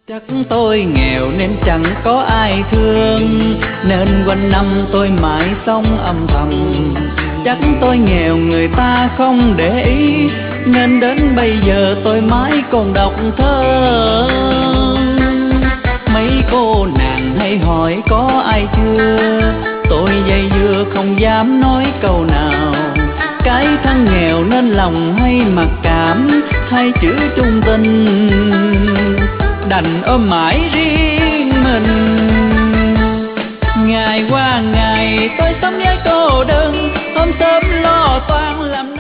Chắc tôi nghèo nên chẳng có ai thương, nên quanh năm tôi mãi sống âm thầm. Chắc tôi nghèo người ta không để ý, nên đến bây giờ tôi mãi còn độc thơ. Mấy cô nàng hay hỏi có ai chưa, tôi dây dưa không dám nói câu nào. Cái thân nghèo nên lòng hay mặc cảm, hai chữ chung tình đành ôm mãi riêng mình. Ngày qua ngày tôi sống với cô đơn, hôm sớm lo toan làm